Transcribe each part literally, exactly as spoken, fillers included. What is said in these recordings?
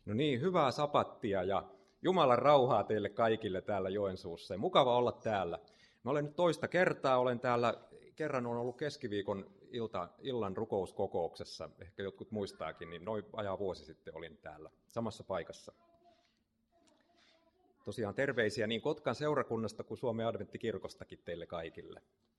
No niin, hyvää sapattia ja Jumalan rauhaa teille kaikille täällä Joensuussa. Mukava olla täällä. Mä olen nyt toista kertaa, olen täällä, kerran on ollut keskiviikon ilta, illan rukouskokouksessa, ehkä jotkut muistaakin, niin noin ajaa vuosi sitten olin täällä samassa paikassa. Tosiaan terveisiä niin Kotkan seurakunnasta kuin Suomen adventtikirkostakin teille kaikille.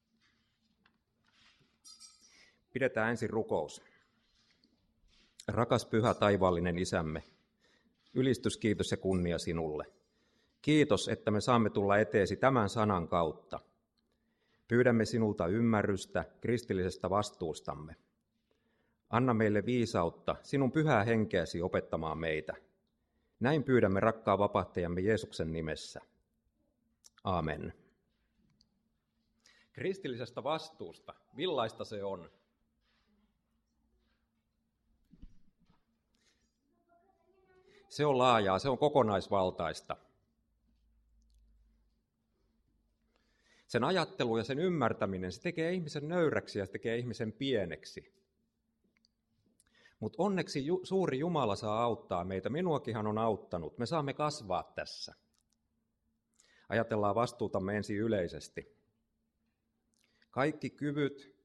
Pidetään ensin rukous. Rakas pyhä taivaallinen Isämme, ylistys, kiitos ja kunnia sinulle. Kiitos, että me saamme tulla eteesi tämän sanan kautta. Pyydämme sinulta ymmärrystä kristillisestä vastuustamme. Anna meille viisautta sinun pyhää henkeäsi opettamaan meitä. Näin pyydämme rakkaan vapahtajamme Jeesuksen nimessä. Aamen. Kristillisestä vastuusta, millaista se on? Se on laajaa, se on kokonaisvaltaista. Sen ajattelu ja sen ymmärtäminen, se tekee ihmisen nöyräksi ja se tekee ihmisen pieneksi. Mutta onneksi ju- suuri Jumala saa auttaa meitä. Minuakinhan on auttanut. Me saamme kasvaa tässä. Ajatellaan vastuutamme ensin yleisesti. Kaikki kyvyt,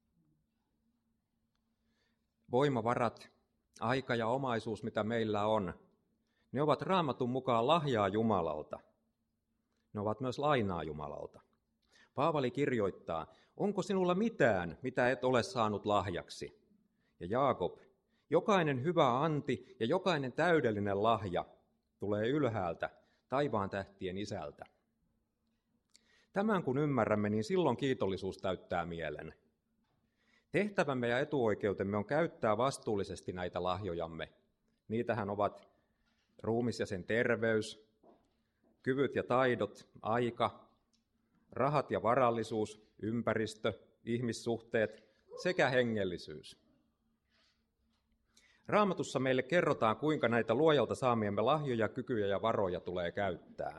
voimavarat, aika ja omaisuus, mitä meillä on, ne ovat Raamatun mukaan lahjaa Jumalalta. Ne ovat myös lainaa Jumalalta. Paavali kirjoittaa, onko sinulla mitään, mitä et ole saanut lahjaksi? Ja Jaakob, jokainen hyvä anti ja jokainen täydellinen lahja tulee ylhäältä, taivaan tähtien Isältä. Tämän kun ymmärrämme, niin silloin kiitollisuus täyttää mielen. Tehtävämme ja etuoikeutemme on käyttää vastuullisesti näitä lahjojamme. Niitähän ovat ruumis ja sen terveys, kyvyt ja taidot, aika, rahat ja varallisuus, ympäristö, ihmissuhteet sekä hengellisyys. Raamatussa meille kerrotaan, kuinka näitä luojalta saamiemme lahjoja, kykyjä ja varoja tulee käyttää.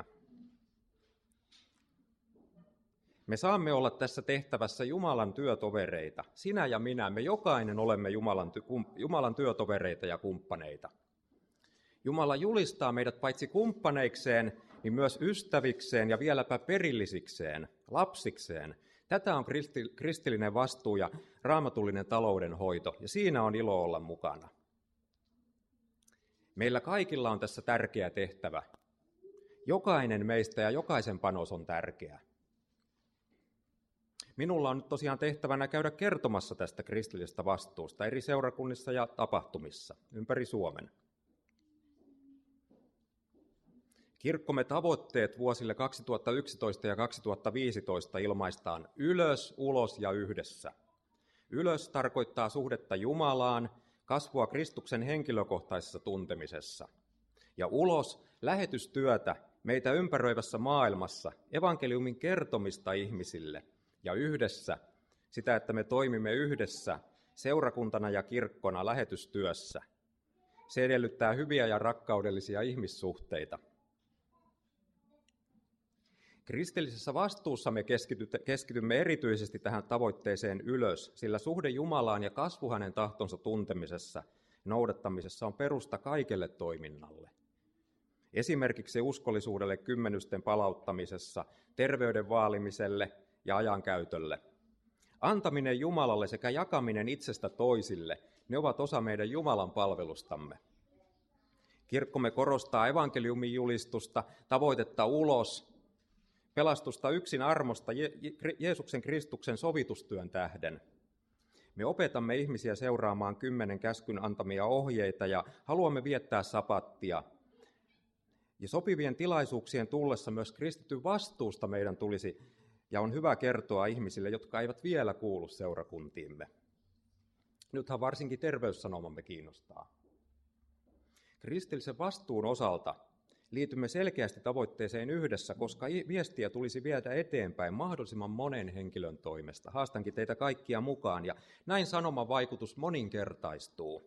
Me saamme olla tässä tehtävässä Jumalan työtovereita. Sinä ja minä, me jokainen olemme Jumalan, ty- Jumalan työtovereita ja kumppaneita. Jumala julistaa meidät paitsi kumppaneikseen, niin myös ystävikseen ja vieläpä perillisikseen, lapsikseen. Tätä on kristillinen vastuu ja raamatullinen taloudenhoito, ja siinä on ilo olla mukana. Meillä kaikilla on tässä tärkeä tehtävä. Jokainen meistä ja jokaisen panos on tärkeä. Minulla on nyt tosiaan tehtävänä käydä kertomassa tästä kristillisestä vastuusta eri seurakunnissa ja tapahtumissa ympäri Suomen. Kirkkomme tavoitteet vuosille kaksituhattayksitoista ja kaksituhattaviisitoista ilmaistaan ylös, ulos ja yhdessä. Ylös tarkoittaa suhdetta Jumalaan, kasvua Kristuksen henkilökohtaisessa tuntemisessa. Ja ulos lähetystyötä meitä ympäröivässä maailmassa, evankeliumin kertomista ihmisille. Ja yhdessä sitä, että me toimimme yhdessä seurakuntana ja kirkkona lähetystyössä. Se edellyttää hyviä ja rakkaudellisia ihmissuhteita. Kristillisessä vastuussa me keskitymme erityisesti tähän tavoitteeseen ylös, sillä suhde Jumalaan ja kasvu hänen tahtonsa tuntemisessa ja noudattamisessa on perusta kaikelle toiminnalle. Esimerkiksi uskollisuudelle kymmenysten palauttamisessa, terveyden vaalimiselle ja ajankäytölle. Antaminen Jumalalle sekä jakaminen itsestä toisille, ne ovat osa meidän Jumalan palvelustamme. Kirkkomme korostaa evankeliumin julistusta, tavoitetta ulos, pelastusta yksin armosta Je- Jeesuksen Kristuksen sovitustyön tähden. Me opetamme ihmisiä seuraamaan kymmenen käskyn antamia ohjeita ja haluamme viettää sapattia. Ja sopivien tilaisuuksien tullessa myös kristityn vastuusta meidän tulisi ja on hyvä kertoa ihmisille, jotka eivät vielä kuulu seurakuntiimme. Nythän varsinkin terveyssanomamme kiinnostaa. Kristillisen vastuun osalta liitymme selkeästi tavoitteeseen yhdessä, koska viestiä tulisi viedä eteenpäin mahdollisimman monen henkilön toimesta. Haastankin teitä kaikkia mukaan ja näin sanoman vaikutus moninkertaistuu.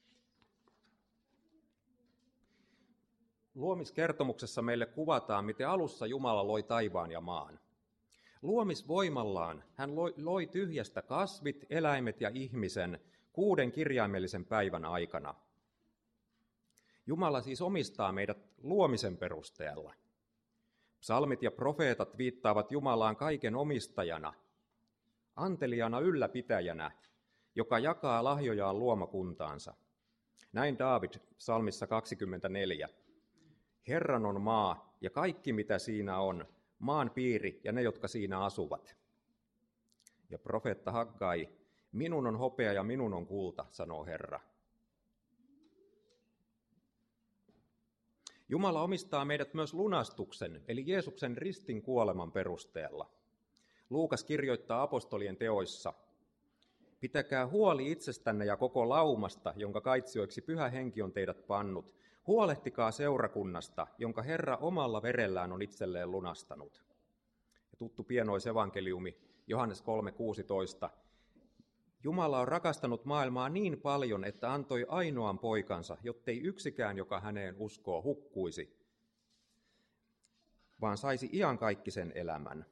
Luomiskertomuksessa meille kuvataan, miten alussa Jumala loi taivaan ja maan. Luomisvoimallaan hän loi, loi tyhjästä kasvit, eläimet ja ihmisen kuuden kirjaimellisen päivän aikana. Jumala siis omistaa meidät luomisen perusteella. Psalmit ja profeetat viittaavat Jumalaan kaiken omistajana, antelijana ylläpitäjänä, joka jakaa lahjojaan luomakuntaansa. Näin Daavid psalmissa kaksikymmentäneljä. Herran on maa ja kaikki mitä siinä on, maan piiri ja ne, jotka siinä asuvat. Ja profeetta Haggai, minun on hopea ja minun on kulta, sanoo Herra. Jumala omistaa meidät myös lunastuksen, eli Jeesuksen ristin kuoleman perusteella. Luukas kirjoittaa apostolien teoissa, pitäkää huoli itsestänne ja koko laumasta, jonka kaitsioiksi Pyhä Henki on teidät pannut. Huolehtikaa seurakunnasta, jonka Herra omalla verellään on itselleen lunastanut. Ja tuttu pienoisevankeliumi, Johannes kolme kuusitoista. Jumala on rakastanut maailmaa niin paljon, että antoi ainoan poikansa, jottei yksikään, joka häneen uskoo, hukkuisi, vaan saisi iankaikkisen elämän.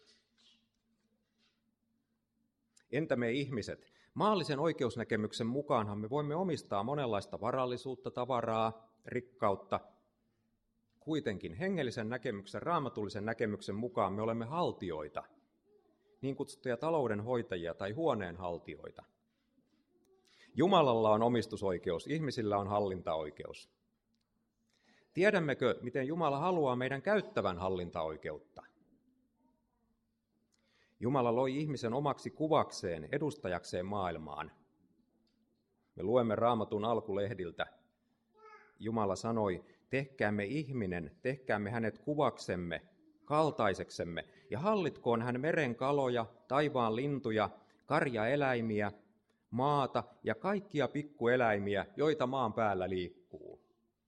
Entä me ihmiset? Maallisen oikeusnäkemyksen mukaanhan me voimme omistaa monenlaista varallisuutta, tavaraa, rikkautta. Kuitenkin hengellisen näkemyksen, raamatullisen näkemyksen mukaan me olemme haltioita, niin kutsuttuja taloudenhoitajia tai huoneenhaltijoita. Jumalalla on omistusoikeus, ihmisillä on hallintaoikeus. Tiedämmekö, miten Jumala haluaa meidän käyttävän hallintaoikeutta? Jumala loi ihmisen omaksi kuvakseen, edustajakseen maailmaan. Me luemme Raamatun alkulehdiltä. Jumala sanoi, tehkäämme ihminen, tehkäämme hänet kuvaksemme, kaltaiseksemme, ja hallitkoon hän meren kaloja, taivaan lintuja, karjaeläimiä, maata ja kaikkia pikkueläimiä, joita maan päällä liikkuu.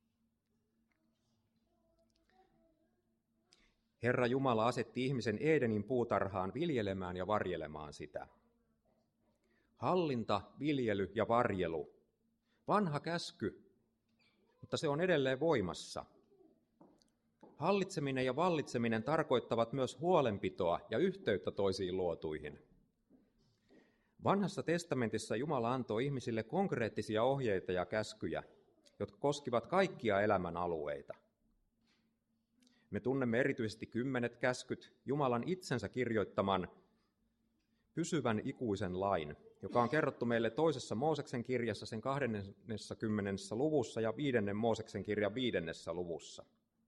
Herra Jumala asetti ihmisen Edenin puutarhaan viljelemään ja varjelemaan sitä. Hallinta, viljely ja varjelu. Vanha käsky, mutta se on edelleen voimassa. Hallitseminen ja vallitseminen tarkoittavat myös huolenpitoa ja yhteyttä toisiin luotuihin. Vanhassa testamentissa Jumala antoi ihmisille konkreettisia ohjeita ja käskyjä, jotka koskivat kaikkia elämän alueita. Me tunnemme erityisesti kymmenet käskyt, Jumalan itsensä kirjoittaman pysyvän ikuisen lain, joka on kerrottu meille toisessa Mooseksen kirjassa sen kahdennessakymmenennessä luvussa ja viidennen Mooseksen kirjan viidennessä luvussa.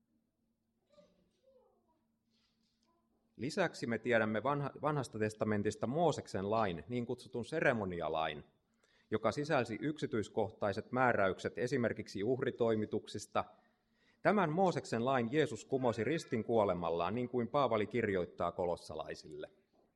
Lisäksi me tiedämme vanha, vanhasta testamentista Mooseksen lain, niin kutsutun seremonialain, joka sisälsi yksityiskohtaiset määräykset esimerkiksi uhritoimituksista. Tämän Mooseksen lain Jeesus kumosi ristin kuolemallaan, niin kuin Paavali kirjoittaa kolossalaisille.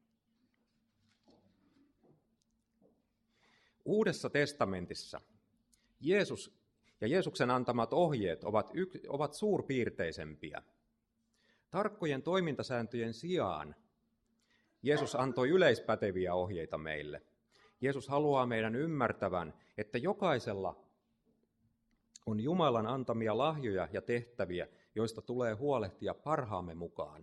Uudessa testamentissa Jeesus ja Jeesuksen antamat ohjeet ovat, yk, ovat suurpiirteisempiä. Tarkkojen toimintasääntöjen sijaan Jeesus antoi yleispäteviä ohjeita meille. Jeesus haluaa meidän ymmärtävän, että jokaisella on Jumalan antamia lahjoja ja tehtäviä, joista tulee huolehtia parhaamme mukaan.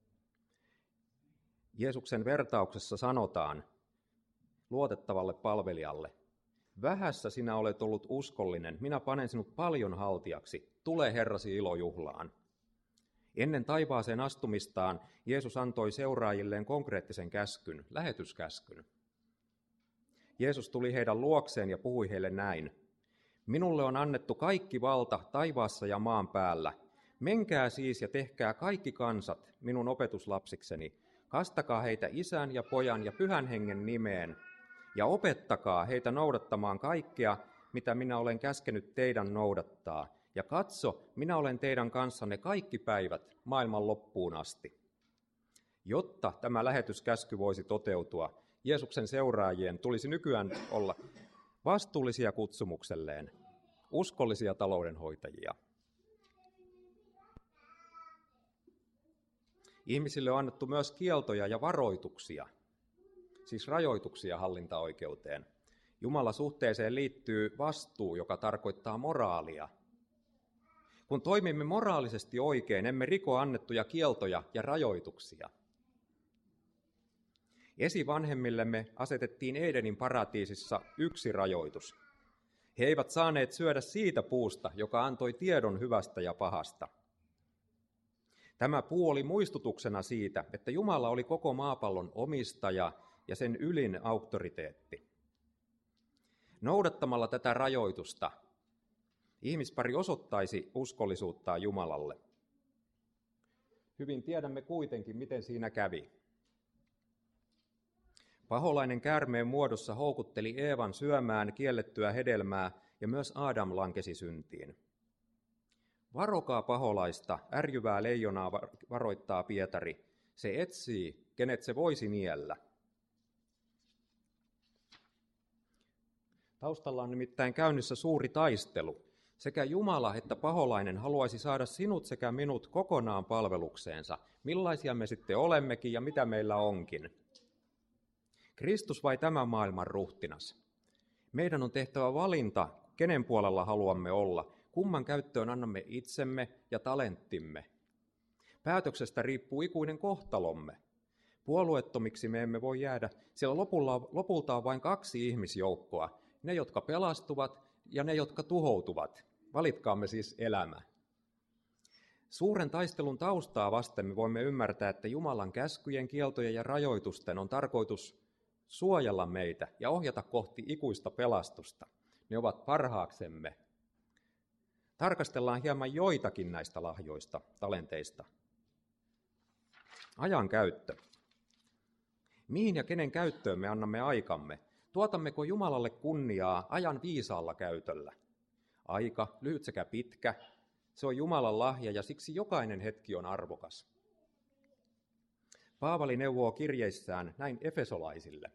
Jeesuksen vertauksessa sanotaan luotettavalle palvelijalle, vähässä sinä olet ollut uskollinen, minä panen sinut paljon haltijaksi, tule Herrasi ilojuhlaan. Ennen taivaaseen astumistaan Jeesus antoi seuraajilleen konkreettisen käskyn, lähetyskäskyn. Jeesus tuli heidän luokseen ja puhui heille näin. Minulle on annettu kaikki valta taivaassa ja maan päällä. Menkää siis ja tehkää kaikki kansat minun opetuslapsikseni. Kastakaa heitä Isän ja Pojan ja Pyhän Hengen nimeen ja opettakaa heitä noudattamaan kaikkea, mitä minä olen käskenyt teidän noudattaa. Ja katso, minä olen teidän kanssanne kaikki päivät maailman loppuun asti. Jotta tämä lähetyskäsky voisi toteutua, Jeesuksen seuraajien tulisi nykyään olla vastuullisia kutsumukselleen, uskollisia taloudenhoitajia. Ihmisille on annettu myös kieltoja ja varoituksia, siis rajoituksia hallintaoikeuteen. Jumalan suhteeseen liittyy vastuu, joka tarkoittaa moraalia. Kun toimimme moraalisesti oikein, emme riko annettuja kieltoja ja rajoituksia. Esivanhemmillemme asetettiin Edenin paratiisissa yksi rajoitus. He eivät saaneet syödä siitä puusta, joka antoi tiedon hyvästä ja pahasta. Tämä puu oli muistutuksena siitä, että Jumala oli koko maapallon omistaja ja sen ylin auktoriteetti. Noudattamalla tätä rajoitusta ihmispari osoittaisi uskollisuuttaan Jumalalle. Hyvin tiedämme kuitenkin, miten siinä kävi. Paholainen käärmeen muodossa houkutteli Eevan syömään kiellettyä hedelmää ja myös Aadam lankesi syntiin. Varokaa paholaista, ärjyvää leijonaa varoittaa Pietari. Se etsii, kenet se voisi niellä. Taustalla on nimittäin käynnissä suuri taistelu. Sekä Jumala että paholainen haluaisi saada sinut sekä minut kokonaan palvelukseensa, millaisia me sitten olemmekin ja mitä meillä onkin. Kristus vai tämän maailman ruhtinas? Meidän on tehtävä valinta, kenen puolella haluamme olla, kumman käyttöön annamme itsemme ja talenttimme. Päätöksestä riippuu ikuinen kohtalomme. Puolueettomiksi me emme voi jäädä, sillä lopulla, lopulta on vain kaksi ihmisjoukkoa, ne jotka pelastuvat ja ne jotka tuhoutuvat. Valitkaamme siis elämä. Suuren taistelun taustaa vasten me voimme ymmärtää, että Jumalan käskyjen, kieltojen ja rajoitusten on tarkoitus suojella meitä ja ohjata kohti ikuista pelastusta. Ne ovat parhaaksemme. Tarkastellaan hieman joitakin näistä lahjoista, talenteista. Ajan käyttö. Mihin ja kenen käyttöön me annamme aikamme? Tuotammeko Jumalalle kunniaa ajan viisaalla käytöllä? Aika, lyhyt sekä pitkä, se on Jumalan lahja ja siksi jokainen hetki on arvokas. Paavali neuvoo kirjeissään näin efesolaisille.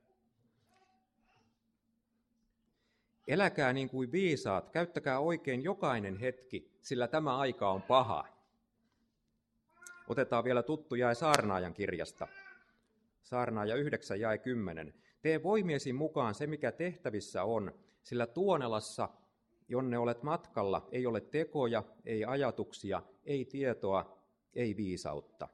Eläkää niin kuin viisaat, käyttäkää oikein jokainen hetki, sillä tämä aika on paha. Otetaan vielä tuttu jae Saarnaajan kirjasta. Saarnaaja yhdeksän jae kymmenen. Tee voimiesi mukaan se, mikä tehtävissä on, sillä Tuonelassa, jonne olet matkalla, ei ole tekoja, ei ajatuksia, ei tietoa, ei viisautta.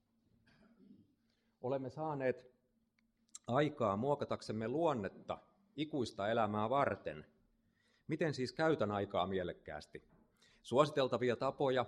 Olemme saaneet aikaa muokataksemme luonnetta ikuista elämää varten. Miten siis käytän aikaa mielekkäästi? Suositeltavia tapoja,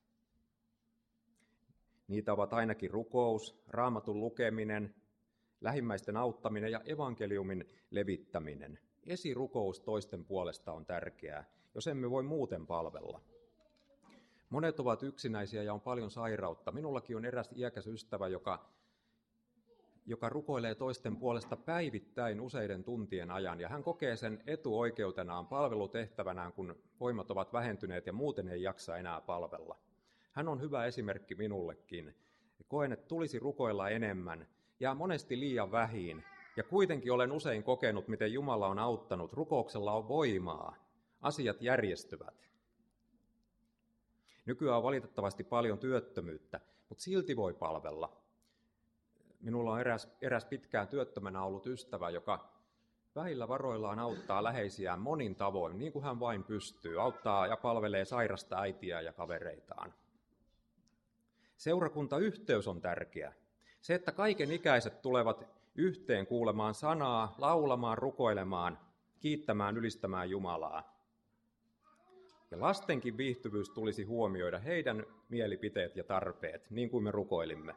niitä ovat ainakin rukous, Raamatun lukeminen, lähimmäisten auttaminen ja evankeliumin levittäminen. Esirukous toisten puolesta on tärkeää, jos emme voi muuten palvella. Monet ovat yksinäisiä ja on paljon sairautta. Minullakin on eräs iäkäs ystävä, joka, joka rukoilee toisten puolesta päivittäin useiden tuntien ajan, ja hän kokee sen etuoikeutenaan palvelutehtävänään, kun voimat ovat vähentyneet ja muuten ei jaksa enää palvella. Hän on hyvä esimerkki minullekin. Koen, että tulisi rukoilla enemmän, jää monesti liian vähiin, ja kuitenkin olen usein kokenut, miten Jumala on auttanut. Rukouksella on voimaa, asiat järjestyvät. Nykyään on valitettavasti paljon työttömyyttä, mutta silti voi palvella. Minulla on eräs, eräs pitkään työttömänä ollut ystävä, joka vähillä varoillaan auttaa läheisiään monin tavoin, niin kuin hän vain pystyy. Auttaa ja palvelee sairasta äitiä ja kavereitaan. Seurakuntayhteys on tärkeä. Se, että kaiken ikäiset tulevat yhteen kuulemaan sanaa, laulamaan, rukoilemaan, kiittämään, ylistämään Jumalaa. Ja lastenkin viihtyvyys tulisi huomioida, heidän mielipiteet ja tarpeet, niin kuin me rukoilimme.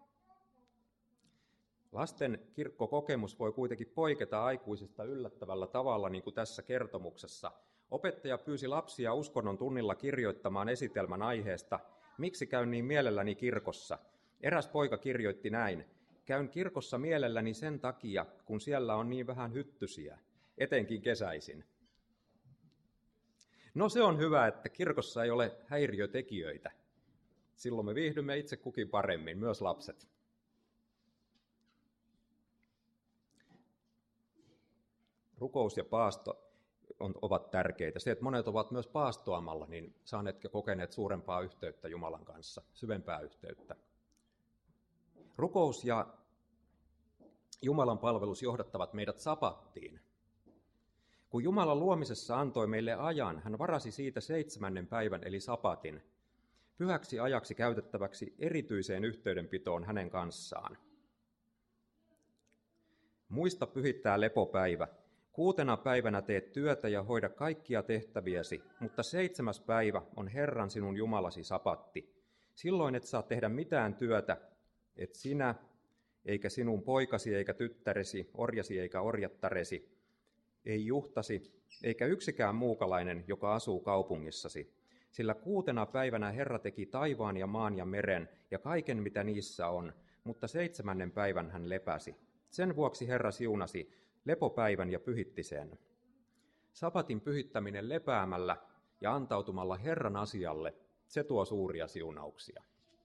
Lasten kirkkokokemus voi kuitenkin poiketa aikuisista yllättävällä tavalla, niin kuin tässä kertomuksessa. Opettaja pyysi lapsia uskonnon tunnilla kirjoittamaan esitelmän aiheesta, miksi käyn niin mielelläni kirkossa. Eräs poika kirjoitti näin: käyn kirkossa mielelläni sen takia, kun siellä on niin vähän hyttysiä, etenkin kesäisin. No se on hyvä, että kirkossa ei ole häiriötekijöitä. Silloin me viihdymme itse kukin paremmin, myös lapset. Rukous ja paasto on, ovat tärkeitä. Se, että monet ovat myös paastoamalla, niin saaneet ja kokeneet suurempaa yhteyttä Jumalan kanssa, syvempää yhteyttä. Rukous ja Jumalan palvelus johdattavat meidät sapattiin. Kun Jumala luomisessa antoi meille ajan, hän varasi siitä seitsemännen päivän eli sapatin, pyhäksi ajaksi käytettäväksi erityiseen yhteydenpitoon hänen kanssaan. Muista pyhittää lepopäivä. Kuutena päivänä teet työtä ja hoida kaikkia tehtäviäsi, mutta seitsemäs päivä on Herran sinun Jumalasi sapatti. Silloin et saa tehdä mitään työtä, et sinä, eikä sinun poikasi eikä tyttäresi, orjasi eikä orjattaresi, ei juhtasi, eikä yksikään muukalainen, joka asuu kaupungissasi. Sillä kuutena päivänä Herra teki taivaan ja maan ja meren ja kaiken, mitä niissä on, mutta seitsemännen päivän hän lepäsi. Sen vuoksi Herra siunasi lepopäivän ja pyhitti sen. Sapatin pyhittäminen lepäämällä ja antautumalla Herran asialle, se tuo suuria siunauksia.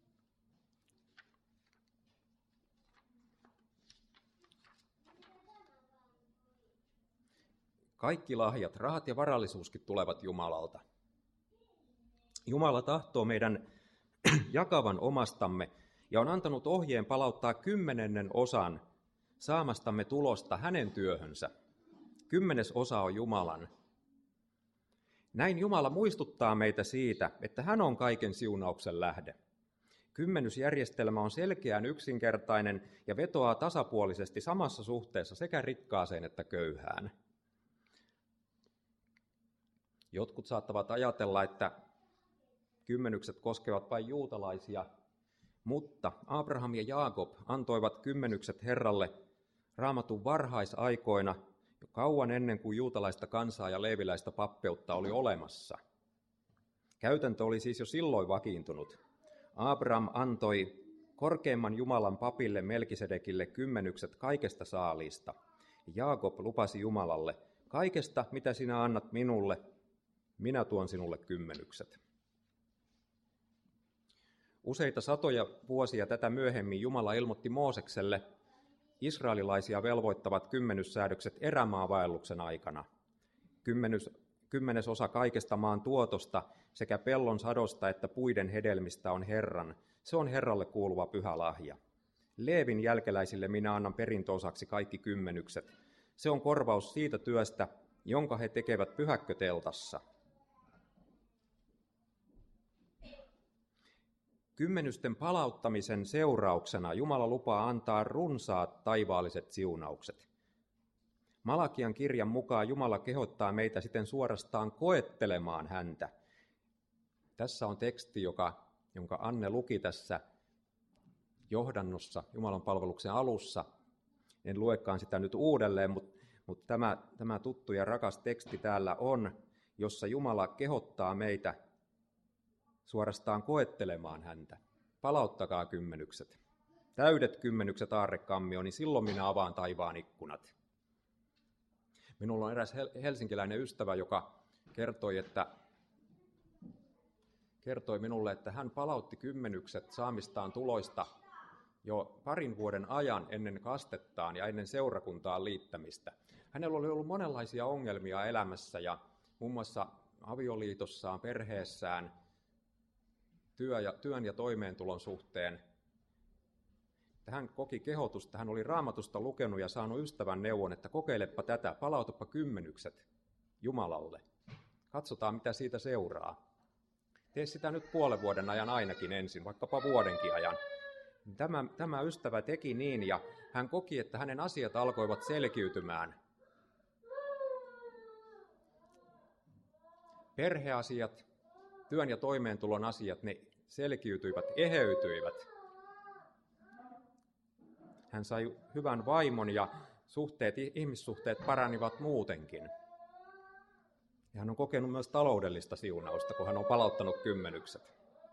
Kaikki lahjat, rahat ja varallisuuskin tulevat Jumalalta. Jumala tahtoo meidän jakavan omastamme ja on antanut ohjeen palauttaa kymmenennen osan saamastamme tulosta hänen työhönsä. Kymmenes osa on Jumalan. Näin Jumala muistuttaa meitä siitä, että hän on kaiken siunauksen lähde. Kymmenysjärjestelmä on selkeän yksinkertainen ja vetoaa tasapuolisesti samassa suhteessa sekä rikkaaseen että köyhään. Jotkut saattavat ajatella, että kymmenykset koskevat vain juutalaisia, mutta Abraham ja Jaakob antoivat kymmenykset Herralle Raamatun varhaisaikoina jo kauan ennen kuin juutalaista kansaa ja leeviläistä pappeutta oli olemassa. Käytäntö oli siis jo silloin vakiintunut. Abraham antoi korkeimman Jumalan papille Melkisedekille kymmenykset kaikesta saaliista. Jaakob lupasi Jumalalle, kaikesta mitä sinä annat minulle, minä tuon sinulle kymmenykset. Useita satoja vuosia tätä myöhemmin Jumala ilmoitti Moosekselle israelilaisia velvoittavat kymmenyssäädökset erämaavaelluksen aikana. Kymmenys, kymmenes osa kaikesta maan tuotosta sekä pellon sadosta että puiden hedelmistä on Herran. Se on Herralle kuuluva pyhä lahja. Leevin jälkeläisille minä annan perintöosaksi kaikki kymmenykset. Se on korvaus siitä työstä, jonka he tekevät pyhäkköteltassa. Kymmenysten palauttamisen seurauksena Jumala lupaa antaa runsaat taivaalliset siunaukset. Malakian kirjan mukaan Jumala kehottaa meitä siten suorastaan koettelemaan häntä. Tässä on teksti, joka, jonka Anne luki tässä johdannossa Jumalan palveluksen alussa. En luekaan sitä nyt uudelleen, mutta, mutta tämä, tämä tuttu ja rakas teksti täällä on, jossa Jumala kehottaa meitä suorastaan koettelemaan häntä. Palauttakaa kymmenykset. Täydet kymmenykset aarrekammio, niin silloin minä avaan taivaan ikkunat. Minulla on eräs helsinkiläinen ystävä, joka kertoi, että, kertoi minulle, että hän palautti kymmenykset saamistaan tuloista jo parin vuoden ajan ennen kastettaan ja ennen seurakuntaan liittämistä. Hänellä oli ollut monenlaisia ongelmia elämässä ja muun muassa avioliitossaan, perheessään, työ ja, työn ja toimeentulon suhteen. Hän koki kehotusta, hän oli Raamatusta lukenut ja saanut ystävän neuvon, että kokeilepa tätä, palautapa kymmenykset Jumalalle. Katsotaan, mitä siitä seuraa. Tee sitä nyt puolen vuoden ajan ainakin ensin, vaikkapa vuodenkin ajan. Tämä, tämä ystävä teki niin ja hän koki, että hänen asiat alkoivat selkiytymään. Perheasiat, työn ja toimeentulon asiat, ne selkiytyivät, eheytyivät. Hän sai hyvän vaimon ja suhteet, ihmissuhteet paranivat muutenkin. Ja hän on kokenut myös taloudellista siunausta, kun hän on palauttanut kymmenykset.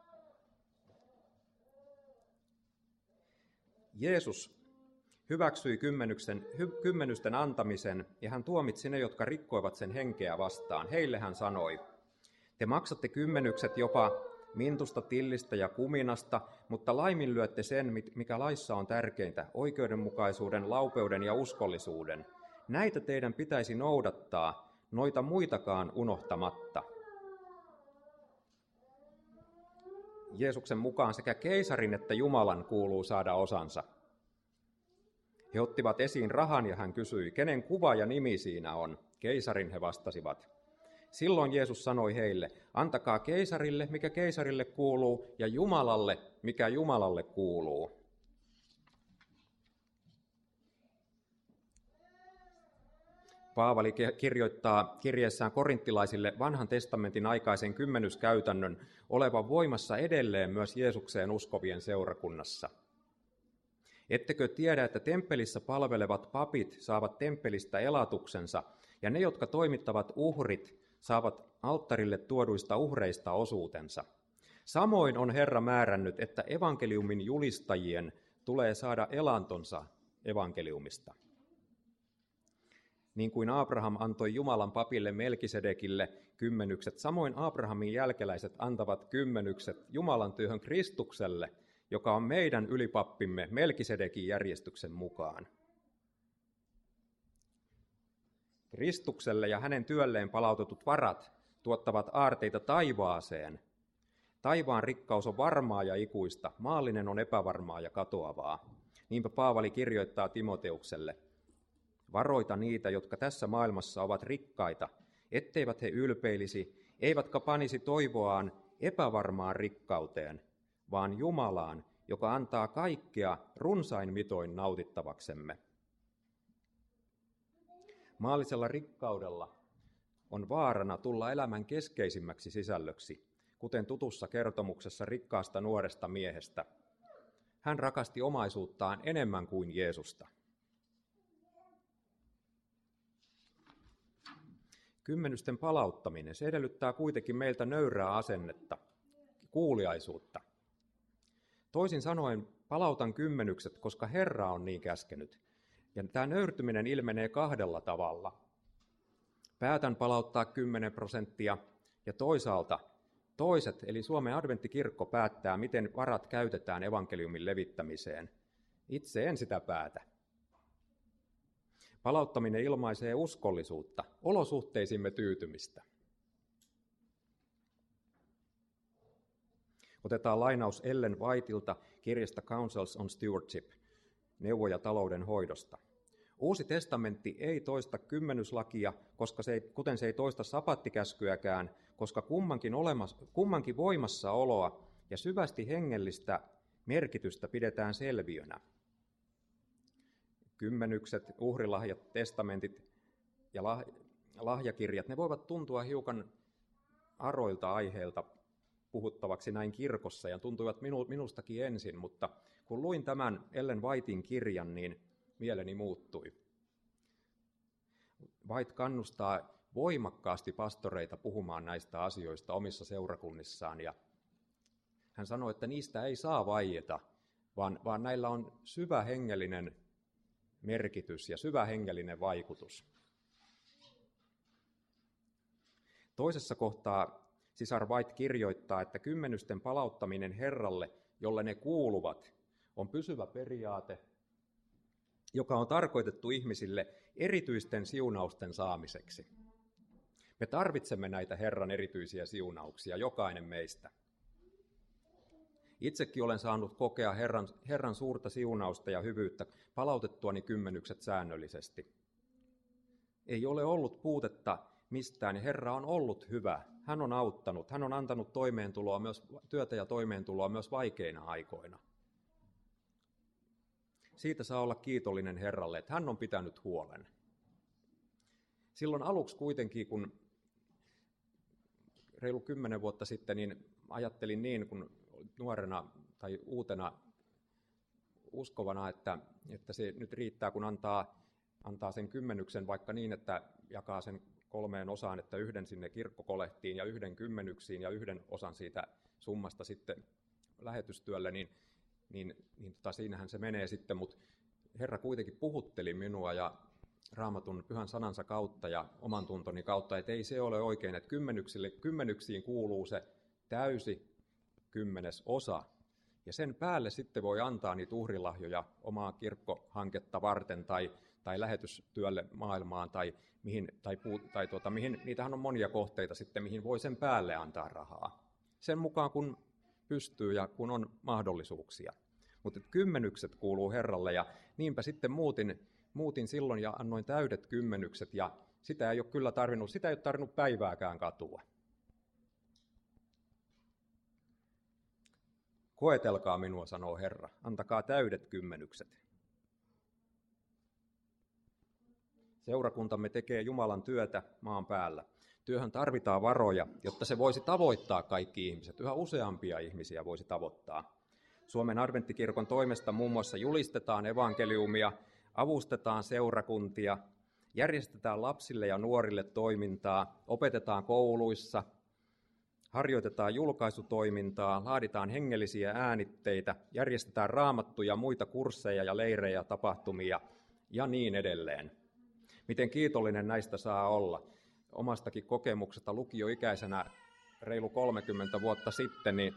Jeesus hyväksyi kymmenyksen, hy, kymmenysten antamisen ja hän tuomitsi ne, jotka rikkoivat sen henkeä vastaan. Heille hän sanoi, te maksatte kymmenykset jopa mintusta, tillistä ja kuminasta, mutta laiminlyötte sen, mikä laissa on tärkeintä, oikeudenmukaisuuden, laupeuden ja uskollisuuden. Näitä teidän pitäisi noudattaa, noita muitakaan unohtamatta. Jeesuksen mukaan sekä keisarin että Jumalan kuuluu saada osansa. He ottivat esiin rahan ja hän kysyi, kenen kuva ja nimi siinä on. Keisarin he vastasivat. Silloin Jeesus sanoi heille, antakaa keisarille, mikä keisarille kuuluu, ja Jumalalle, mikä Jumalalle kuuluu. Paavali kirjoittaa kirjeessään korinttilaisille vanhan testamentin aikaisen kymmenyskäytännön olevan voimassa edelleen myös Jeesukseen uskovien seurakunnassa. Ettekö tiedä, että temppelissä palvelevat papit saavat temppelistä elatuksensa, ja ne, jotka toimittavat uhrit, saavat alttarille tuoduista uhreista osuutensa. Samoin on Herra määrännyt, että evankeliumin julistajien tulee saada elantonsa evankeliumista. Niin kuin Abraham antoi Jumalan papille Melkisedekille kymmenykset, samoin Abrahamin jälkeläiset antavat kymmenykset Jumalan työhön Kristukselle, joka on meidän ylipappimme Melkisedekin järjestyksen mukaan. Kristukselle ja hänen työlleen palautetut varat tuottavat aarteita taivaaseen. Taivaan rikkaus on varmaa ja ikuista, maallinen on epävarmaa ja katoavaa. Niinpä Paavali kirjoittaa Timoteukselle: varoita niitä, jotka tässä maailmassa ovat rikkaita, etteivät he ylpeilisi, eivätkä panisi toivoaan epävarmaan rikkauteen, vaan Jumalaan, joka antaa kaikkea runsain mitoin nautittavaksemme. Maallisella rikkaudella on vaarana tulla elämän keskeisimmäksi sisällöksi, kuten tutussa kertomuksessa rikkaasta nuoresta miehestä. Hän rakasti omaisuuttaan enemmän kuin Jeesusta. Kymmenysten palauttaminen, se edellyttää kuitenkin meiltä nöyrää asennetta, kuuliaisuutta. Toisin sanoen palautan kymmenykset, koska Herra on niin käskenyt. Ja tämä nöyrtyminen ilmenee kahdella tavalla. Päätän palauttaa kymmenen prosenttia ja toisaalta toiset, eli Suomen adventtikirkko päättää, miten varat käytetään evankeliumin levittämiseen. Itse en sitä päätä. Palauttaminen ilmaisee uskollisuutta, olosuhteisimme tyytymistä. Otetaan lainaus Ellen Whitelta kirjasta Counsels on Stewardship, neuvoja talouden hoidosta. Uusi testamentti ei toista kymmenyslakia, koska se ei, kuten se ei toista sapattikäskyäkään, koska kummankin, olemas, kummankin voimassaoloa ja syvästi hengellistä merkitystä pidetään selviönä. Kymmenykset, uhrilahjat, testamentit ja lahjakirjat, ne voivat tuntua hiukan aroilta aiheilta puhuttavaksi näin kirkossa ja tuntuivat minu, minustakin ensin, mutta kun luin tämän Ellen Whiten kirjan, niin mieleni muuttui. White kannustaa voimakkaasti pastoreita puhumaan näistä asioista omissa seurakunnissaan ja hän sanoi, että niistä ei saa vaieta, vaan, vaan näillä on syvä hengellinen merkitys ja syvä hengellinen vaikutus. Toisessa kohtaa sisar White kirjoittaa, että kymmenysten palauttaminen Herralle, jolle ne kuuluvat, on pysyvä periaate, joka on tarkoitettu ihmisille erityisten siunausten saamiseksi. Me tarvitsemme näitä Herran erityisiä siunauksia, jokainen meistä. Itsekin olen saanut kokea Herran, Herran suurta siunausta ja hyvyyttä palautettuani kymmenykset säännöllisesti. Ei ole ollut puutetta mistään, ja Herra on ollut hyvä. Hän on auttanut, hän on antanut toimeentuloa myös, työtä ja toimeentuloa myös vaikeina aikoina. Siitä saa olla kiitollinen Herralle, että hän on pitänyt huolen. Silloin aluksi kuitenkin, kun reilu kymmenen vuotta sitten, niin ajattelin niin, kun nuorena tai uutena uskovana, että, että se nyt riittää, kun antaa, antaa sen kymmenyksen vaikka niin, että jakaa sen kolmeen osaan, että yhden sinne kirkkokolehtiin ja yhden kymmenyksiin ja yhden osan siitä summasta sitten lähetystyölle, niin, niin, niin tota, siinähän se menee sitten, mutta Herra kuitenkin puhutteli minua ja Raamatun pyhän sanansa kautta ja oman tuntoni kautta, että ei se ole oikein, että kymmenyksille, kymmenyksiin kuuluu se täysi kymmenes osa. Ja sen päälle sitten voi antaa niitä uhrilahjoja omaa kirkkohanketta varten tai, tai lähetystyölle maailmaan tai mihin, tai, puu, tai tuota, mihin, niitähän on monia kohteita sitten, mihin voi sen päälle antaa rahaa. Sen mukaan kun pystyy ja kun on mahdollisuuksia. Mutta kymmenykset kuuluu Herralle ja niinpä sitten muutin, muutin silloin ja annoin täydet kymmenykset ja sitä ei ole kyllä tarvinnut, sitä ei ole tarvinnut päivääkään katua. Koetelkaa minua, sanoo Herra, antakaa täydet kymmenykset. Seurakuntamme tekee Jumalan työtä maan päällä. Työhön tarvitaan varoja, jotta se voisi tavoittaa kaikki ihmiset. Yhä useampia ihmisiä voisi tavoittaa. Suomen adventtikirkon toimesta muun muassa julistetaan evankeliumia, avustetaan seurakuntia, järjestetään lapsille ja nuorille toimintaa, opetetaan kouluissa, harjoitetaan julkaisutoimintaa, laaditaan hengellisiä äänitteitä, järjestetään raamattuja ja muita kursseja ja leirejä ja tapahtumia ja niin edelleen. Miten kiitollinen näistä saa olla. Omastakin kokemuksesta lukioikäisenä reilu kolmekymmentä vuotta sitten, niin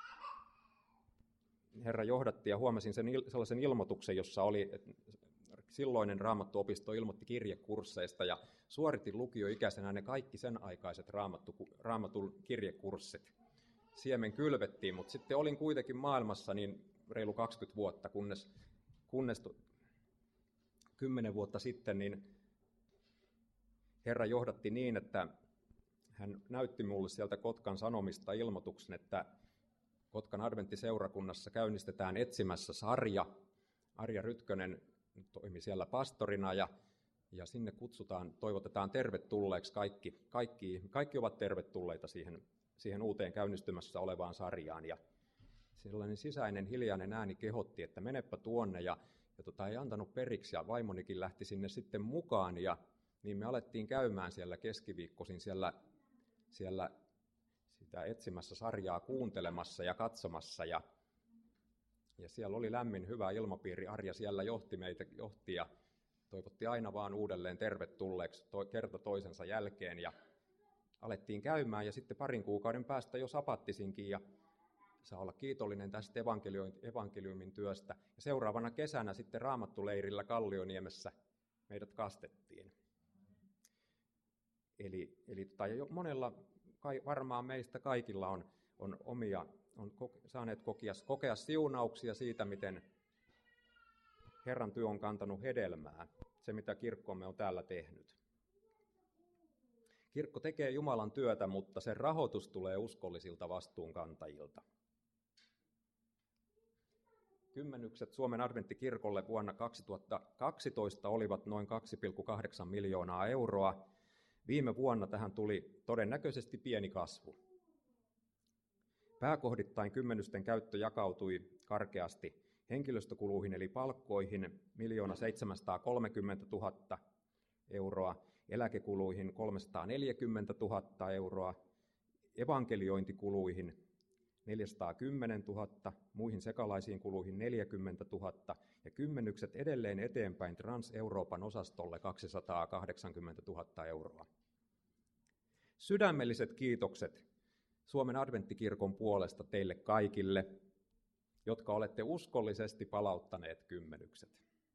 Herra johdatti ja huomasin sen, sellaisen ilmoituksen, jossa oli, että silloinen Raamattuopisto ilmoitti kirjekursseista ja suoritin lukioikäisenä ne kaikki sen aikaiset raamattu, raamatun kirjekurssit. Siemen kylvettiin, mutta sitten olin kuitenkin maailmassa niin reilu kaksikymmentä vuotta, kunnes, kunnes kymmenen vuotta sitten niin Herra johdatti niin, että hän näytti minulle sieltä Kotkan Sanomista ilmoituksen, että Kotkan adventtiseurakunnassa käynnistetään etsimässä sarja. Arja Rytkönen toimi siellä pastorina ja, ja sinne kutsutaan, toivotetaan tervetulleeksi kaikki. Kaikki, kaikki ovat tervetulleita siihen, siihen uuteen käynnistymässä olevaan sarjaan. Ja sellainen sisäinen hiljainen ääni kehotti, että menepä tuonne ja, ja tota, ei antanut periksi ja vaimonikin lähti sinne sitten mukaan. Ja niin me alettiin käymään siellä keskiviikkoisin siellä, siellä sitä etsimässä sarjaa kuuntelemassa ja katsomassa. Ja, ja siellä oli lämmin, hyvä ilmapiiri. Arja siellä johti meitä, johti ja toivotti aina vaan uudelleen tervetulleeksi to, kerta toisensa jälkeen. Ja alettiin käymään ja sitten parin kuukauden päästä jo sapattisinkin ja saa olla kiitollinen tästä evankeliumin työstä. Ja seuraavana kesänä sitten Raamattuleirillä Kallioniemessä meidät kastettiin. Eli, eli tai monella, kai, varmaan meistä kaikilla on, on omia, on koke, saaneet kokea, kokea siunauksia siitä, miten Herran työ on kantanut hedelmää, se mitä kirkkomme on täällä tehnyt. Kirkko tekee Jumalan työtä, mutta sen rahoitus tulee uskollisilta vastuunkantajilta. Kymmenykset Suomen adventtikirkolle vuonna kaksituhattakaksitoista olivat noin kaksi pilkku kahdeksan miljoonaa euroa. Viime vuonna tähän tuli todennäköisesti pieni kasvu. Pääkohdittain kymmenysten käyttö jakautui karkeasti henkilöstökuluihin eli palkkoihin miljoona seitsemänsataakolmekymmentätuhatta euroa, eläkekuluihin kolmesataaneljäkymmentätuhatta euroa, evankeliointikuluihin neljäsataakymmentätuhatta, muihin sekalaisiin kuluihin neljäkymmentätuhatta ja kymmenykset edelleen eteenpäin Trans-Euroopan osastolle kaksisataakahdeksankymmentätuhatta euroa. Sydämelliset kiitokset Suomen adventtikirkon puolesta teille kaikille, jotka olette uskollisesti palauttaneet kymmenykset.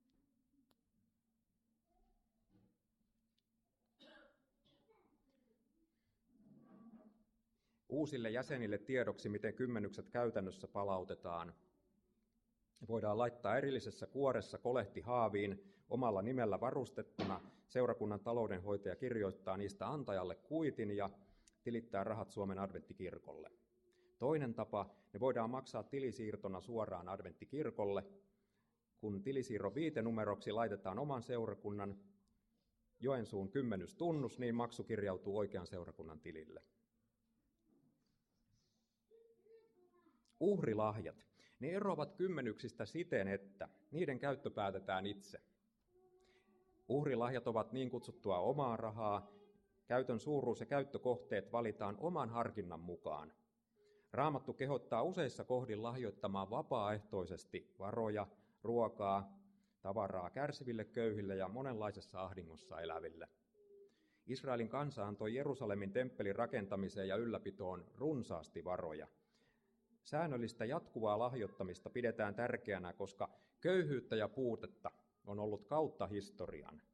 Uusille jäsenille tiedoksi, miten kymmenykset käytännössä palautetaan. Voidaan laittaa erillisessä kuoressa kolehti haaviin omalla nimellä varustettuna. Seurakunnan taloudenhoitaja kirjoittaa niistä antajalle kuitin ja tilittää rahat Suomen adventtikirkolle. Toinen tapa, ne voidaan maksaa tilisiirtona suoraan adventtikirkolle. Kun tilisiirron viitenumeroksi laitetaan oman seurakunnan Joensuun kymmenystunnus, niin maksu kirjautuu oikean seurakunnan tilille. Uhrilahjat. Ne eroavat kymmenyksistä siten, että niiden käyttö päätetään itse. Uhrilahjat ovat niin kutsuttua omaa rahaa. Käytön suuruus ja käyttökohteet valitaan oman harkinnan mukaan. Raamattu kehottaa useissa kohdin lahjoittamaan vapaaehtoisesti varoja, ruokaa, tavaraa kärsiville, köyhille ja monenlaisessa ahdingossa eläville. Israelin kansa antoi Jerusalemin temppelin rakentamiseen ja ylläpitoon runsaasti varoja. Säännöllistä jatkuvaa lahjoittamista pidetään tärkeänä, koska köyhyyttä ja puutetta on ollut kautta historian.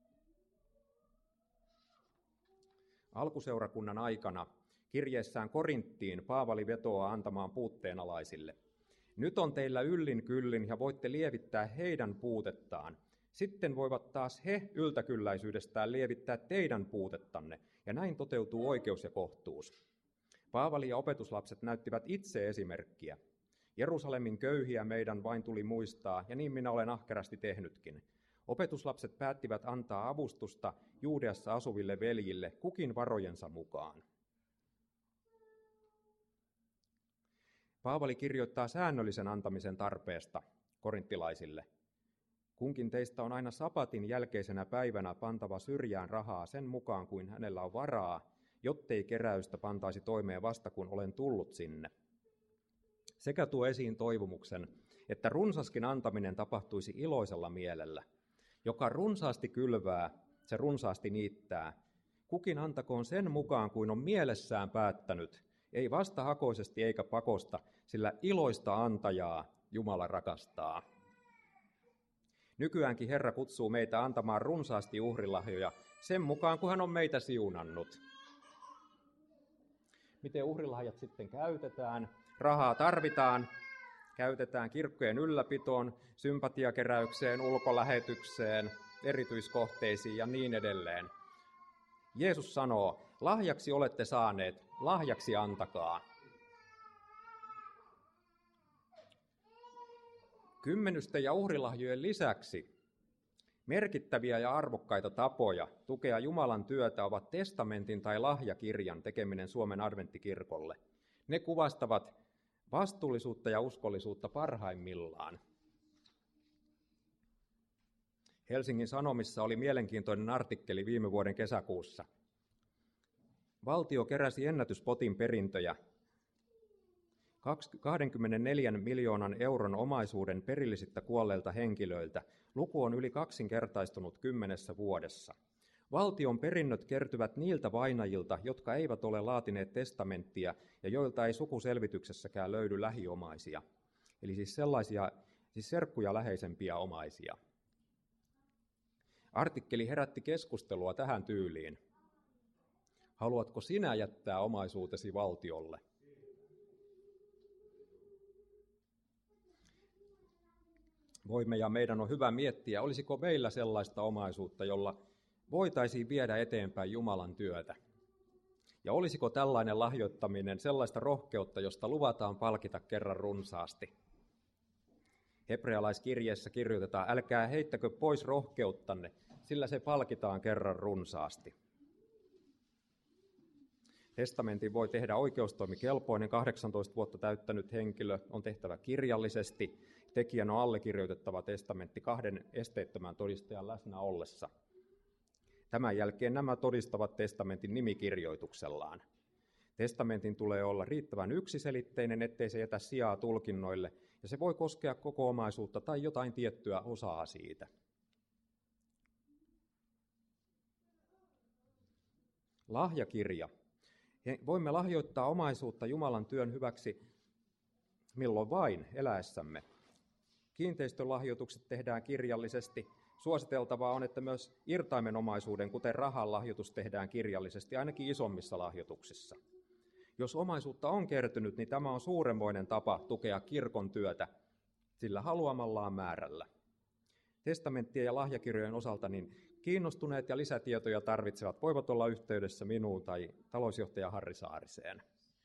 Alkuseurakunnan aikana kirjeessään Korinttiin Paavali vetoaa antamaan puutteenalaisille. Nyt on teillä yllin kyllin ja voitte lievittää heidän puutettaan. Sitten voivat taas he yltäkylläisyydestään lievittää teidän puutettanne, ja näin toteutuu oikeus ja kohtuus. Paavali ja opetuslapset näyttivät itse esimerkkiä. Jerusalemin köyhiä meidän vain tuli muistaa, ja niin minä olen ahkerasti tehnytkin. Opetuslapset päättivät antaa avustusta Juudeassa asuville veljille kukin varojensa mukaan. Paavali kirjoittaa säännöllisen antamisen tarpeesta korinttilaisille. Kunkin teistä on aina sapatin jälkeisenä päivänä pantava syrjään rahaa sen mukaan kuin hänellä on varaa, jottei keräystä pantaisi toimeen vasta kun olen tullut sinne. Sekä tuo esiin toivomuksen, että runsaskin antaminen tapahtuisi iloisella mielellä. Joka runsaasti kylvää, se runsaasti niittää. Kukin antakoon sen mukaan kuin on mielessään päättänyt, ei vastahakoisesti eikä pakosta, sillä iloista antajaa Jumala rakastaa. Nykyäänkin Herra kutsuu meitä antamaan runsaasti uhrilahjoja sen mukaan, kun hän on meitä siunannut. Miten uhrilahjat sitten käytetään? Rahaa tarvitaan. Käytetään kirkkojen ylläpitoon, sympatiakeräykseen, ulkolähetykseen, erityiskohteisiin ja niin edelleen. Jeesus sanoo, lahjaksi olette saaneet, lahjaksi antakaa. Kymmenysten ja uhrilahjojen lisäksi merkittäviä ja arvokkaita tapoja tukea Jumalan työtä ovat testamentin tai lahjakirjan tekeminen Suomen adventtikirkolle. Ne kuvastavat vastuullisuutta ja uskollisuutta parhaimmillaan. Helsingin Sanomissa oli mielenkiintoinen artikkeli viime vuoden kesäkuussa. Valtio keräsi ennätyspotin perintöjä kaksikymmentäneljä miljoonan euron omaisuuden perillisistä kuolleilta henkilöiltä. Luku on yli kaksinkertaistunut kymmenessä vuodessa. Valtion perinnöt kertyvät niiltä vainajilta, jotka eivät ole laatineet testamenttia ja joilta ei sukuselvityksessäkään löydy lähiomaisia. Eli siis sellaisia, siis serkkuja läheisempiä omaisia. Artikkeli herätti keskustelua tähän tyyliin. Haluatko sinä jättää omaisuutesi valtiolle? Voimme ja meidän on hyvä miettiä, olisiko meillä sellaista omaisuutta, jolla voitaisiin viedä eteenpäin Jumalan työtä. Ja olisiko tällainen lahjoittaminen sellaista rohkeutta, josta luvataan palkita kerran runsaasti? Hebrealaiskirjeessä kirjoitetaan, älkää heittäkö pois rohkeuttanne, sillä se palkitaan kerran runsaasti. Testamentin voi tehdä oikeustoimikelpoinen kahdeksantoista vuotta täyttänyt henkilö, on tehtävä kirjallisesti. Tekijän on allekirjoitettava testamentti kahden esteettömän todistajan läsnä ollessa. Tämän jälkeen nämä todistavat testamentin nimikirjoituksellaan. Testamentin tulee olla riittävän yksiselitteinen, ettei se jätä sijaa tulkinnoille, ja se voi koskea koko omaisuutta tai jotain tiettyä osaa siitä. Lahjakirja. Voimme lahjoittaa omaisuutta Jumalan työn hyväksi milloin vain eläessämme. Kiinteistölahjoitukset tehdään kirjallisesti. Suositeltavaa on, että myös irtaimen omaisuuden, kuten rahan lahjoitus, tehdään kirjallisesti, ainakin isommissa lahjoituksissa. Jos omaisuutta on kertynyt, niin tämä on suuremmoinen tapa tukea kirkon työtä sillä haluamallaan määrällä. Testamenttien ja lahjakirjojen osalta niin kiinnostuneet ja lisätietoja tarvitsevat voivat olla yhteydessä minuun tai talousjohtaja Harri Saariseen.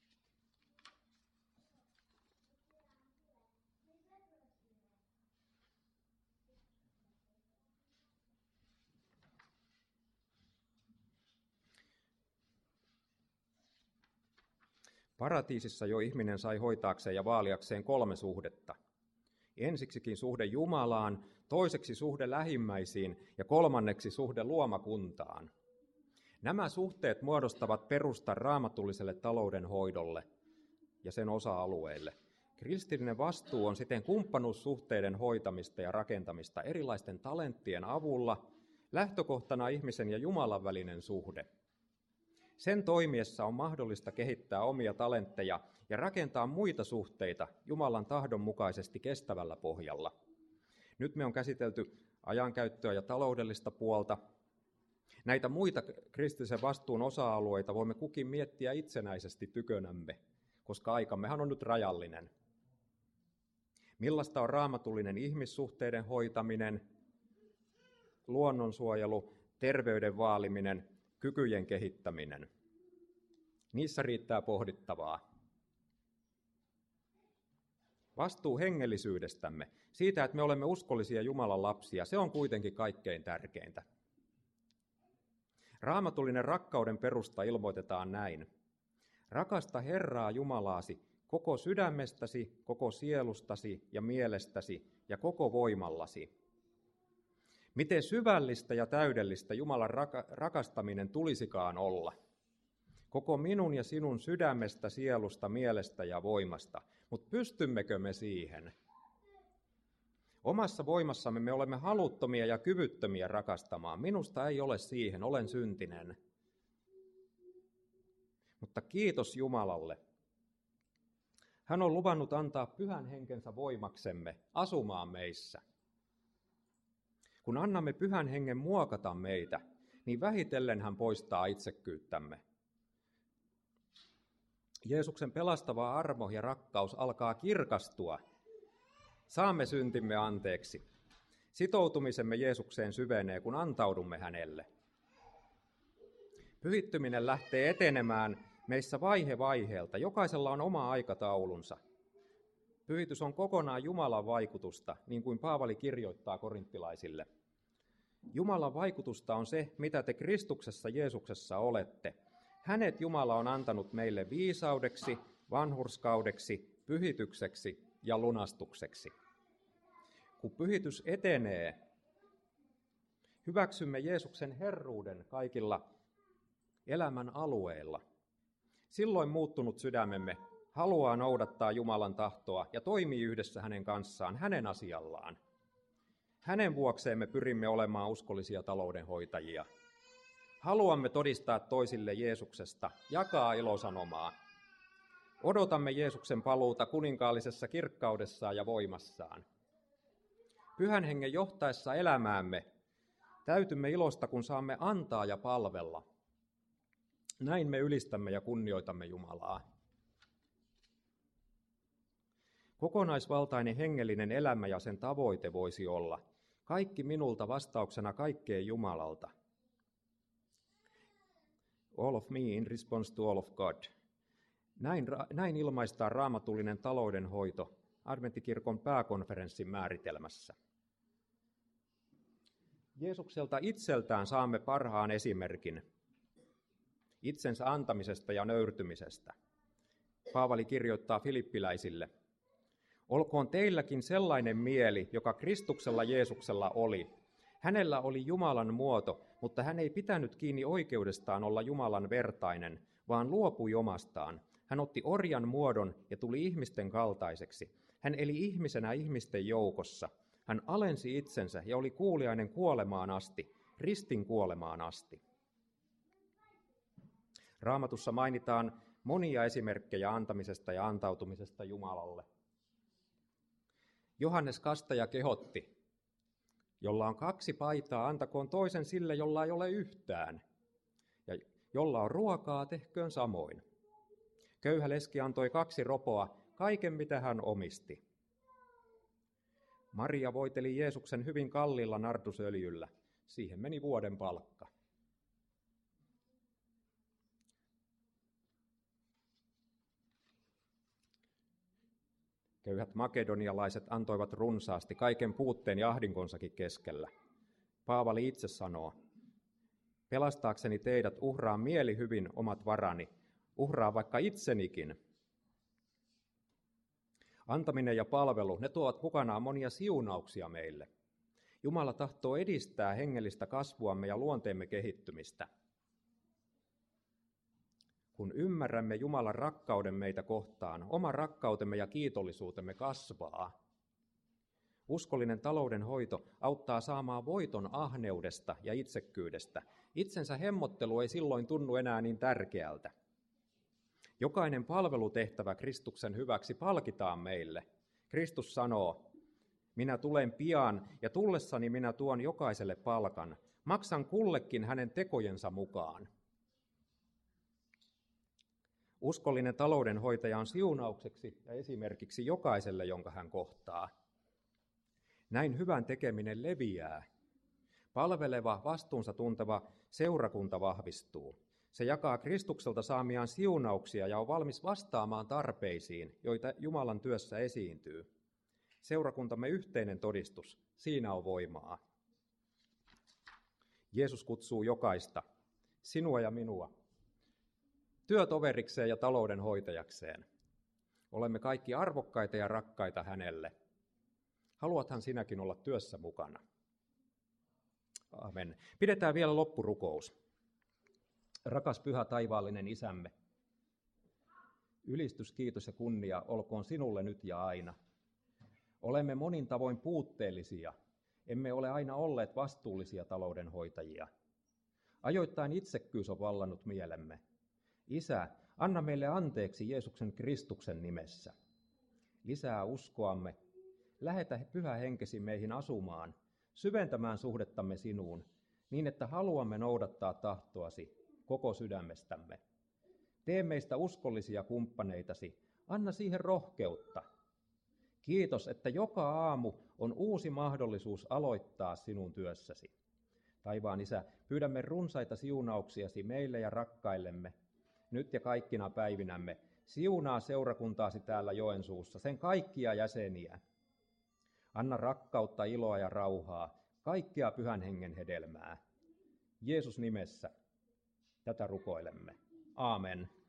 Paratiisissa jo ihminen sai hoitaakseen ja vaaliakseen kolme suhdetta. Ensiksikin suhde Jumalaan, toiseksi suhde lähimmäisiin ja kolmanneksi suhde luomakuntaan. Nämä suhteet muodostavat perustan raamatulliselle taloudenhoidolle ja sen osa-alueille. Kristillinen vastuu on siten kumppanuussuhteiden hoitamista ja rakentamista erilaisten talenttien avulla, lähtökohtana ihmisen ja Jumalan välinen suhde. Sen toimiessa on mahdollista kehittää omia talentteja ja rakentaa muita suhteita Jumalan tahdon mukaisesti kestävällä pohjalla. Nyt me on käsitelty ajankäyttöä ja taloudellista puolta. Näitä muita kristillisen vastuun osa-alueita voimme kukin miettiä itsenäisesti tykönämme, koska aikammehan on nyt rajallinen. Millaista on raamatullinen ihmissuhteiden hoitaminen, luonnonsuojelu, terveyden vaaliminen, kykyjen kehittäminen. Niissä riittää pohdittavaa. Vastuu hengellisyydestämme, siitä, että me olemme uskollisia Jumalan lapsia, se on kuitenkin kaikkein tärkeintä. Raamatullinen rakkauden perusta ilmoitetaan näin. Rakasta Herraa Jumalaasi koko sydämestäsi, koko sielustasi ja mielestäsi ja koko voimallasi. Miten syvällistä ja täydellistä Jumalan rakastaminen tulisikaan olla. Koko minun ja sinun sydämestä, sielusta, mielestä ja voimasta. Mutta pystymmekö me siihen? Omassa voimassamme me olemme haluttomia ja kyvyttömiä rakastamaan. Minusta ei ole siihen, olen syntinen. Mutta kiitos Jumalalle. Hän on luvannut antaa pyhän henkensä voimaksemme asumaan meissä. Kun annamme pyhän hengen muokata meitä, niin vähitellen hän poistaa itsekkyyttämme. Jeesuksen pelastava armo ja rakkaus alkaa kirkastua. Saamme syntimme anteeksi. Sitoutumisemme Jeesukseen syvenee, kun antaudumme hänelle. Pyhittyminen lähtee etenemään meissä vaihe vaiheelta. Jokaisella on oma aikataulunsa. Pyhitys on kokonaan Jumalan vaikutusta, niin kuin Paavali kirjoittaa korinttilaisille. Jumalan vaikutusta on se, mitä te Kristuksessa Jeesuksessa olette. Hänet Jumala on antanut meille viisaudeksi, vanhurskaudeksi, pyhitykseksi ja lunastukseksi. Kun pyhitys etenee, hyväksymme Jeesuksen herruuden kaikilla elämän alueilla. Silloin muuttunut sydämemme haluaa noudattaa Jumalan tahtoa ja toimii yhdessä hänen kanssaan, hänen asiallaan. Hänen vuokseen me pyrimme olemaan uskollisia taloudenhoitajia. Haluamme todistaa toisille Jeesuksesta, jakaa ilosanomaa. Odotamme Jeesuksen paluuta kuninkaallisessa kirkkaudessaan ja voimassaan. Pyhän hengen johtaessa elämäämme täytymme ilosta, kun saamme antaa ja palvella. Näin me ylistämme ja kunnioitamme Jumalaa. Kokonaisvaltainen hengellinen elämä ja sen tavoite voisi olla kaikki minulta vastauksena kaikkeen Jumalalta. All of me in response to all of God. Näin, näin ilmaistaan raamatullinen taloudenhoito Adventtikirkon pääkonferenssin määritelmässä. Jeesukselta itseltään saamme parhaan esimerkin itsensä antamisesta ja nöyrtymisestä. Paavali kirjoittaa filippiläisille: olkoon teilläkin sellainen mieli, joka Kristuksella Jeesuksella oli. Hänellä oli Jumalan muoto, mutta hän ei pitänyt kiinni oikeudestaan olla Jumalan vertainen, vaan luopui omastaan. Hän otti orjan muodon ja tuli ihmisten kaltaiseksi. Hän eli ihmisenä ihmisten joukossa. Hän alensi itsensä ja oli kuuliainen kuolemaan asti, ristin kuolemaan asti. Raamatussa mainitaan monia esimerkkejä antamisesta ja antautumisesta Jumalalle. Johannes Kastaja kehotti: jolla on kaksi paitaa, antakoon toisen sille, jolla ei ole yhtään. Ja jolla on ruokaa, tehköön samoin. Köyhä leski antoi kaksi ropoa, kaiken mitä hän omisti. Maria voiteli Jeesuksen hyvin kalliilla nardusöljyllä. Siihen meni vuoden palkka. Köyhät makedonialaiset antoivat runsaasti kaiken puutteen ja ahdinkonsakin keskellä. Paavali itse sanoo: pelastaakseni teidät uhraan mielihyvin omat varani, uhraan vaikka itsenikin. Antaminen ja palvelu, ne tuovat mukanaan monia siunauksia meille. Jumala tahtoo edistää hengellistä kasvuamme ja luonteemme kehittymistä. Kun ymmärrämme Jumalan rakkauden meitä kohtaan, oma rakkautemme ja kiitollisuutemme kasvaa. Uskollinen taloudenhoito auttaa saamaan voiton ahneudesta ja itsekkyydestä. Itsensä hemmottelu ei silloin tunnu enää niin tärkeältä. Jokainen palvelutehtävä Kristuksen hyväksi palkitaan meille. Kristus sanoo: minä tulen pian ja tullessani minä tuon jokaiselle palkan. Maksan kullekin hänen tekojensa mukaan. Uskollinen taloudenhoitaja on siunaukseksi ja esimerkiksi jokaiselle, jonka hän kohtaa. Näin hyvän tekeminen leviää. Palveleva, vastuunsa tunteva seurakunta vahvistuu. Se jakaa Kristukselta saamiaan siunauksia ja on valmis vastaamaan tarpeisiin, joita Jumalan työssä esiintyy. Seurakuntamme yhteinen todistus, siinä on voimaa. Jeesus kutsuu jokaista, sinua ja minua, työtoverikseen ja taloudenhoitajakseen. Olemme kaikki arvokkaita ja rakkaita hänelle. Haluathan sinäkin olla työssä mukana. Amen. Pidetään vielä loppurukous. Rakas pyhä taivaallinen Isämme, ylistys, kiitos ja kunnia olkoon sinulle nyt ja aina. Olemme monin tavoin puutteellisia, emme ole aina olleet vastuullisia taloudenhoitajia. Ajoittain itsekkyys on vallannut mielemme. Isä, anna meille anteeksi Jeesuksen Kristuksen nimessä. Lisää uskoamme, lähetä pyhä henkesi meihin asumaan, syventämään suhdettamme sinuun, niin että haluamme noudattaa tahtoasi koko sydämestämme. Tee meistä uskollisia kumppaneitasi, anna siihen rohkeutta. Kiitos, että joka aamu on uusi mahdollisuus aloittaa sinun työssäsi. Taivaan Isä, pyydämme runsaita siunauksiasi meille ja rakkaillemme, nyt ja kaikkina päivinämme. Siunaa seurakuntaasi täällä Joensuussa, sen kaikkia jäseniä. Anna rakkautta, iloa ja rauhaa, kaikkea pyhän hengen hedelmää. Jeesus nimessä tätä rukoilemme. Aamen.